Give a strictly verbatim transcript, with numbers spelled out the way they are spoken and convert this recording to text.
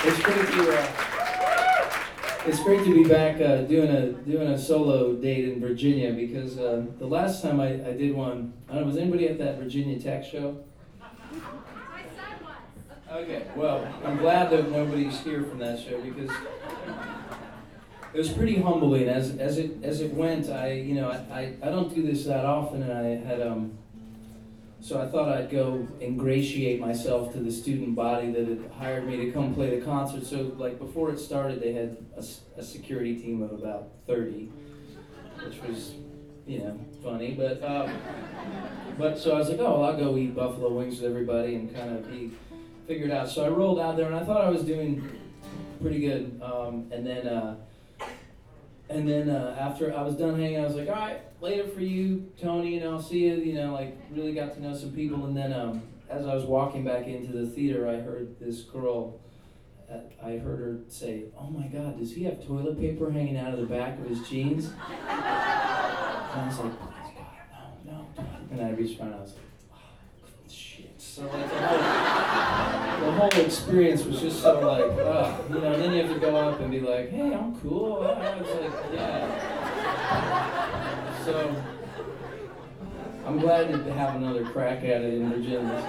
It's great to uh, it's great to be back uh, doing a doing a solo date in Virginia because uh, the last time I, I did one, I don't know, was anybody at that Virginia Tech show? Okay, well, I'm glad that nobody's here from that show because it was pretty humbling. As as it as it went, I you know I, I, I don't do this that often, and I had um. So I thought I'd go ingratiate myself to the student body that had hired me to come play the concert. So like before it started, they had a, a security team of about thirty, which was, you know, funny. But um, but so I was like, oh, well, I'll go eat buffalo wings with everybody and kind of be figured out. So I rolled out there and I thought I was doing pretty good. Um, and then uh, and then uh, after I was done hanging, I was like, all right, later for you, Tony, and I'll see you. You know, like really got to know some people. And then um, as I was walking back into the theater, I heard this girl. Uh, I heard her say, "Oh my God, does he have toilet paper hanging out of the back of his jeans?" And I was like, "Please God, no, no." And I reached around and I was like, oh, "Shit!" So like the whole, the whole experience was just so like, uh, you know. And then you have to go up and be like, "Hey, I'm cool." Uh, It's like, yeah. So I'm glad to have another crack at it in Virginia.